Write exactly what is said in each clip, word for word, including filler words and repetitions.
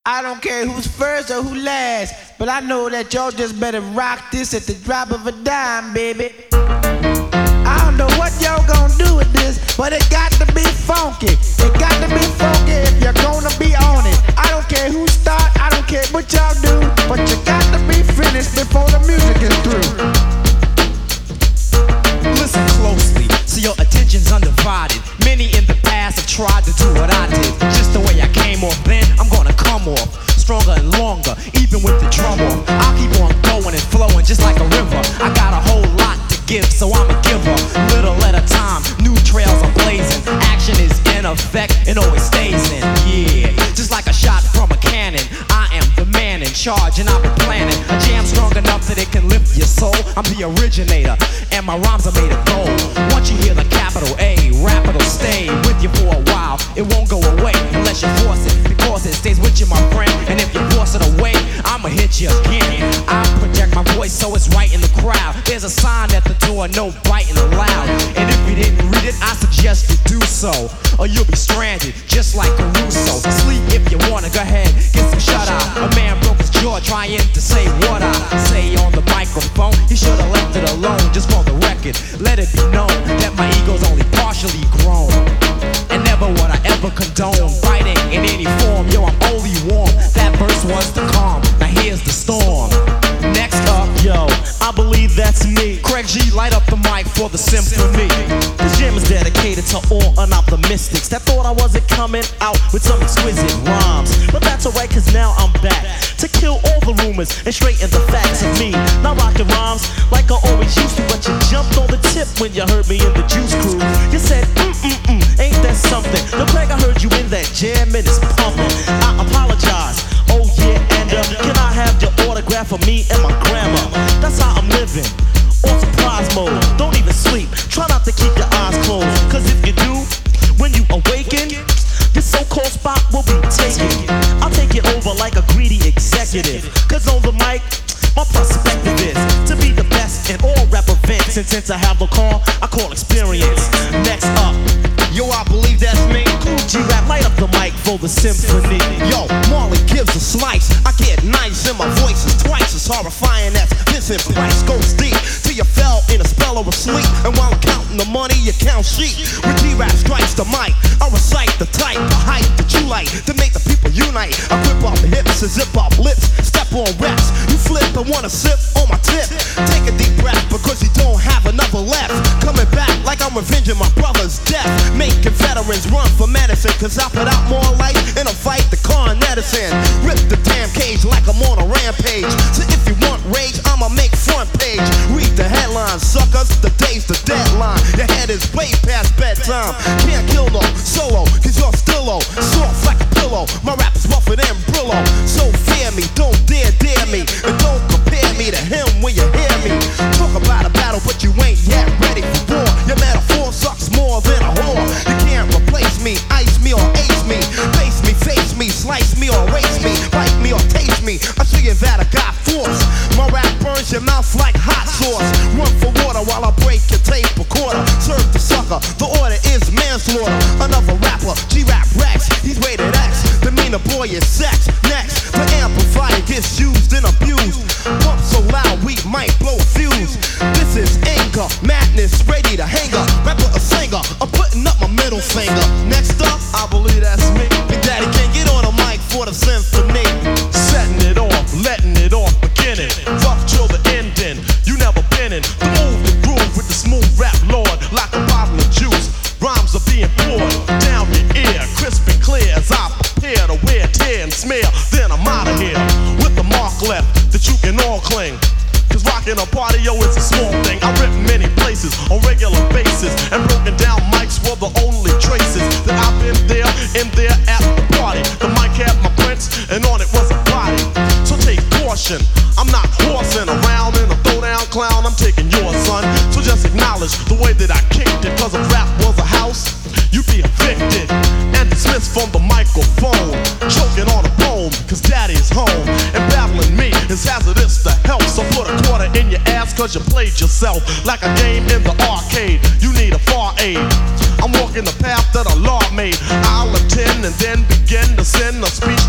I don't care who's first or who last, but I know that y'all just better rock this at the drop of a dime, baby. I don't know what y'all gonna do with this, but it got to be funky. It got to be funky if you're gonna be on it. I don't care who start, I don't care what y'all do, but you got to be finished before the music is through. Listen closely, so your attention's undivided. Many in the past have tried to do what I did. Just the way I came off then, I'm gonna come off stronger and longer, even with the drum off. I'll keep on going and flowing just like a river. I got a whole lot to give, so I'm a giver. Little at a time, new trails are blazing. Action is in effect and always stays in. Yeah, just like a shot from a cannon. I am the man in charge and I've been planning a jam strong enough that it can lift your soul. I'm the originator and my rhymes are made of gold. Once you hear the capital A, rap it'll stay with you for a while. It won't go away unless you force it, because it stays with you, my friend. And if you force it away, I'ma hit you again. I project my voice so it's right in the crowd. There's a sign at the door, no biting allowed. And if you didn't read it, I suggest you do so, or you'll be stranded just like Caruso. Sleep if you wanna, go ahead, get some shut eye. A man broke his jaw trying to say what I say on the microphone. He should've left it alone, just for the record. Let it be known that my ego's only partially grown, and never would I ever condone fighting in any form. Yo, I'm only warm. That verse was the calm. Now here's the storm. Next up, yo, I believe that's me. Craig G, light up the mic for the symphony. This jam is dedicated to all unoptimistics that thought I wasn't coming out with some exquisite rhymes. But that's alright, cause now I'm back to kill all the rumors and straighten the facts of me. Now rockin' rhymes like I always used to, but you jumped on the tip when you heard me in the Juice Crew. You said, mm-mm-mm, ain't that something? Yo, Craig, I heard you in that jam and it's pumping. I apologize, oh yeah, and uh, can I have your autograph for me and my grandma? That's how I'm living, on surprise mode. Don't even sleep, try not to keep your eyes closed, cause if you do, when you awaken, this so-called spot will be taken. I'll take it over like a greedy executive, cause on the mic, my perspective is to be the best in all rap events. And since I have the call, I call experience. Next up, yo, I believe that's me. Cool G-Rap, light up the mic for the symphony. Yo, Marley gives a slice. I get nice and my voice is twice as horrifying as Vincent Price. Goes deep till you fell in a spell of sleep. And while I'm counting the money, you count sheep. When G-Rap strikes the mic, I recite the type, the height that you like to make the people unite. I grip off the hips and zip off lips. Step on reps, you flip and wanna sip on my tip. Take a deep breath because you don't have another left. Coming back like I'm revenging my brother's death. Making veterans run for medicine, cause I put out more life in a fight than Con Edison. Rip the damn cage like I'm on a rampage. So if you want rage, I'ma make front page. Read the headlines, suckers, the day's the deadline. Your head is way past bedtime. Can't kill no solo, cause you're still low. Soft like a pillow, my rap is rougher than Brillo. So fear me, don't dare dare me, and don't compare me to him when you hear me. Talk about a battle, but you ain't yet ready for war. Your metaphor sucks more than a whore. You can't replace me, ice me or ace me. Face me, face me, slice me or race me. Bite me or taste me, I see you that I got force. My rap burns your mouth like hot sauce. Run for water while I break your tape recorder. Serve the sucker, the order is manslaughter. Another rapper, G-Rap Rex, he's rated X. The meaner boy is sex. Next, the amplifier gets used and abused. Pump so loud we might blow a fuse. This is anger, madness, ready to hang up. Rapper or singer, I'm putting up my middle finger. Next up, I believe that's me. Big Daddy can't get on a mic for the symphony. setting it off, letting it off, beginning. Rough till the ending, you never been in. The move, the groove with the smooth rap lord. Like a bottle of juice, rhymes are being poured down your ear, crisp and clear as I prepare to wear, tear and smear. Then I'm out of here with the mark left that you can all cling. Cause rockin' a party, yo, it's a small thing. I rip many places on regular basis, and broken down mics were the only traces that I've been there, in there at the party. The mic had my prints, and on it was a body. So take caution, I'm not horsing around in a throwdown clown. I'm taking yours, son. So just acknowledge the way that I kicked it. Cause if rap was a house, you'd be evicted and dismissed from the microphone. Choking on a bone, cause daddy's home. And battling me is hazardous to health. So put a quarter in your ass cause you played yourself. Like a game in the arcade, you need a far aid. I'm walking the path that a law made. I'll attend and then begin to send a speech to read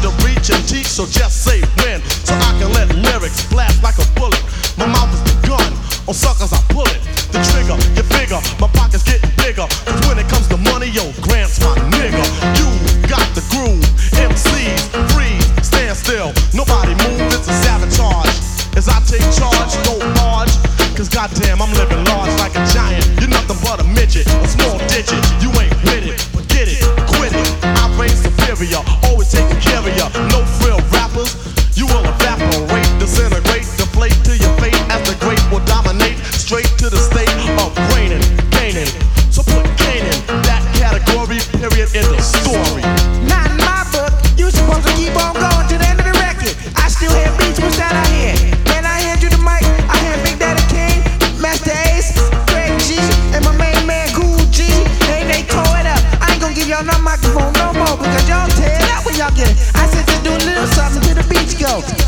pitch and teach, so just say when, so I can let lyrics blast like a bullet. My mouth is the gun, on suckers I pull it. The trigger, you figure, my pocket's getting bigger. Cause when it comes to money, yo, Grant's my nigga. You got the groove, M Cs, freeze, stand still. Nobody move, it's a sabotage. As I take charge, don't barge. Cause goddamn, I'm living large like a giant. You're nothing but a midget, a small digit. You ain't with it, forget it, quit it. I reign superior, always taking care of ya. No frill rappers, you will evaporate, disintegrate, deflate to your fate as the great will dominate. Straight to the state of reigning, gaining. So put Kane in that category, period, in the story. Not in my book. You supposed to keep on going to the end of the record. I still hear beats, what's that I hear? When I hand you the mic, I hear Big Daddy King, Master Ace, Greg G, and my main man Cool G. Hey, they tore it up. I ain't gonna give y'all no microphone no more because y'all tear it up when y'all get it. I said to do a little something till the beats go.